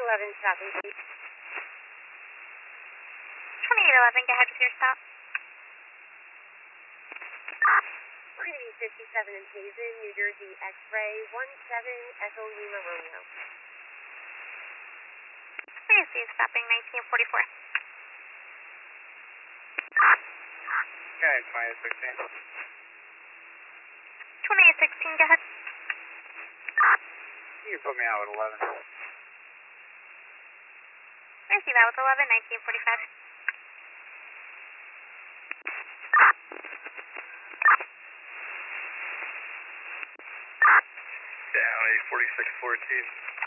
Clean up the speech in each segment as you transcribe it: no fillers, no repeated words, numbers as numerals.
2811, stopping, please. 2811, go ahead with your stop. We're going to be 57 in Payson, New Jersey, X-ray, 17 Echo Lima Romeo. Please see stopping 1944. Okay, 2816. 2816, go ahead. You can put me out with 11. Please see that with 11, 1945. Down 4614.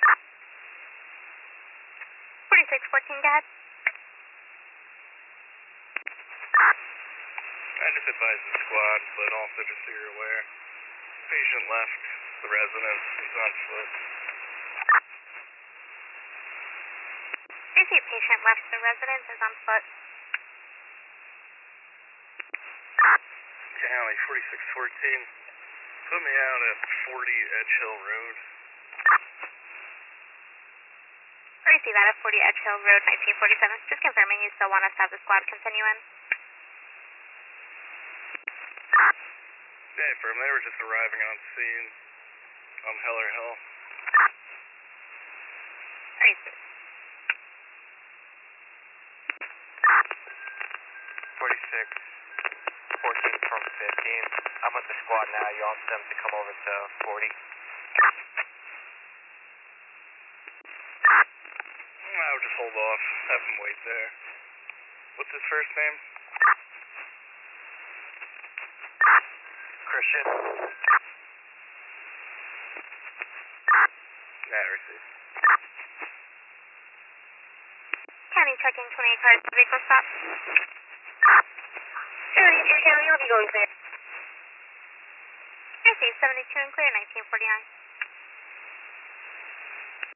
4614, go ahead. I just advised the squad, but also just so you're aware, patient left the residence, he's on foot. Please see patient left the residence, is on foot. County 4614. Put me out at 40 Edge Hill Road. Please see that at 40 Edge Hill Road, 1947. Just confirming you still want us to have the squad continue in. Yeah, firm. They were just arriving on scene on Heller Hill. Please see. 4614 from 15. I'm with the squad now. You want them to come over to 40? I would just hold off, have him wait there. What's his first name? Christian? Yeah, received. County checking 28 cars, vehicle stop. 72 County, you'll be going clear. Please see 72 and clear, 1949.